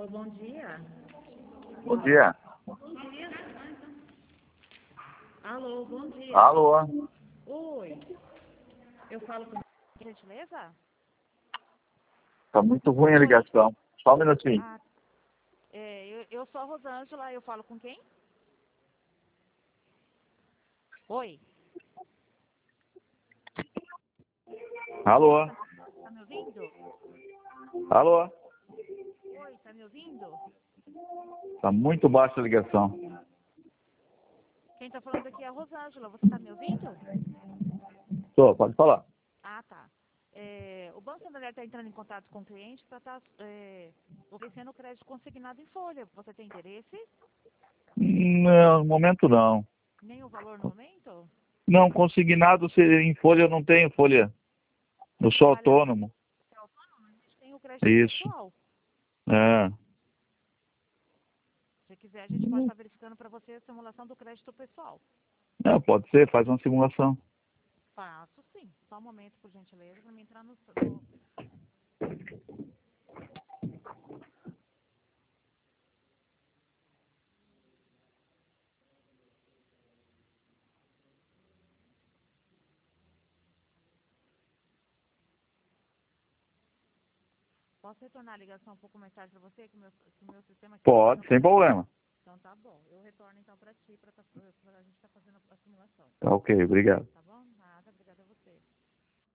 Alô, bom dia. Bom dia. Bom dia. Alô, bom dia. Alô. Oi. Eu falo com gentileza? Tá muito ruim a ligação. Só um minutinho. Eu sou a Rosângela, eu falo com quem? Oi. Alô. Tá me ouvindo? Alô. Oi, tá me ouvindo? Tá muito baixa a ligação. Quem tá falando aqui é a Rosângela, você tá me ouvindo? Tô, pode falar. Ah, tá. O Banco Santander está entrando em contato com o cliente para estar oferecendo crédito consignado em folha. Você tem interesse? Não, no momento não. Nem o valor no momento? Não, consignado em folha eu não tenho folha. Eu sou Trabalha autônomo. você é autônomo? A gente tem o crédito Isso. pessoal. É. Se quiser, a gente pode estar verificando para você a simulação do crédito pessoal. Não, pode ser, faz uma simulação. Faço sim. Só um momento, por gentileza, para me entrar no... Posso retornar a ligação um pouco mais tarde para você, que o meu sistema aqui... Pode, sem problema. Então tá bom. Eu retorno então para ti, para a gente estar fazendo a simulação. Tá ok, obrigado. Tá bom? Nada, obrigada a você.